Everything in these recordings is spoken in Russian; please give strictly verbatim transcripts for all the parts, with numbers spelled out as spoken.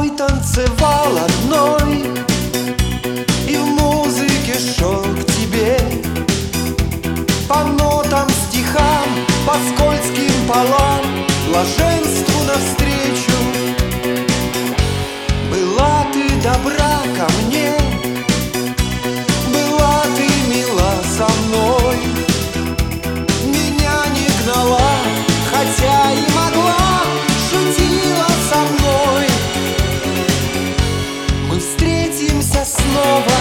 тобой танцевал одной, и в музыке шел к тебе, по нотам, стихам, по скользким полам, блаженству навстречу. Была ты добра ко мне, была ты мила со мной, меня не гнала, хотя и могла, шутила со мной. Мы встретимся снова,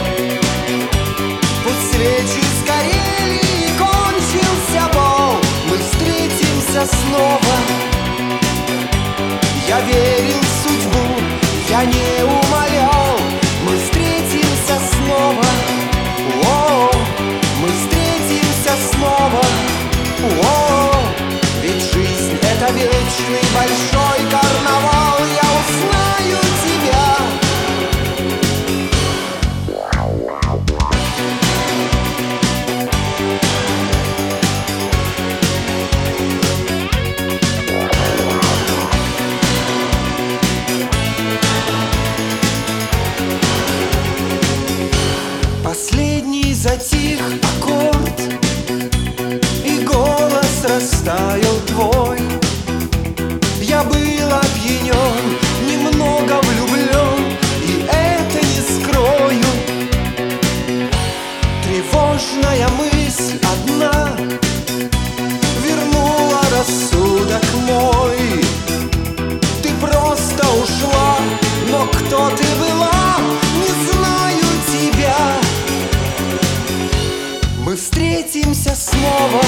пусть свечи сгорели и кончился бал. Мы встретимся снова, я верил в судьбу, я не умолял. Мы встретимся снова, о, мы встретимся снова, о, ведь жизнь — это вечный большой карнавал. Я узнаю тебя. Последний затих аккорд, и голос растаял твой. Я был опьянен, немного влюблен, и это не скрою. Тревожная мысль одна вернула рассудок мой. Ты просто ушла, но кто ты была, не знаю тебя. Мы встретимся снова,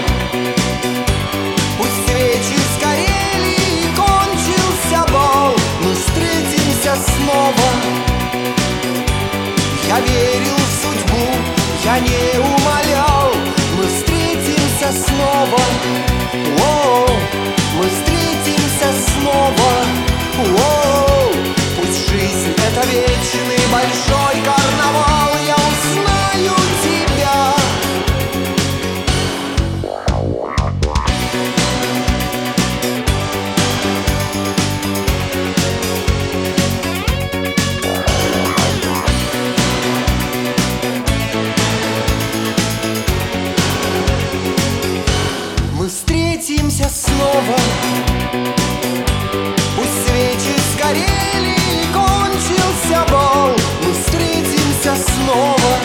пусть свечи сгорели и кончился бал. Мы встретимся снова, я верил в судьбу, я не умолял. Мы встретимся снова, о, мы встретимся снова, о, пусть жизнь — это вечный большой карнавал. Я узнаю тебя. Мы встретимся снова, пусть свечи сгорели и кончился бал. Мы встретимся снова,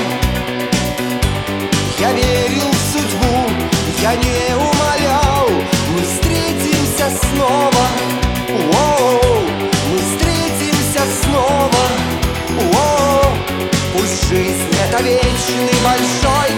я верил в судьбу, я не умолял. Мы встретимся снова, о, мы встретимся снова, о, пусть жизнь — это вечный большой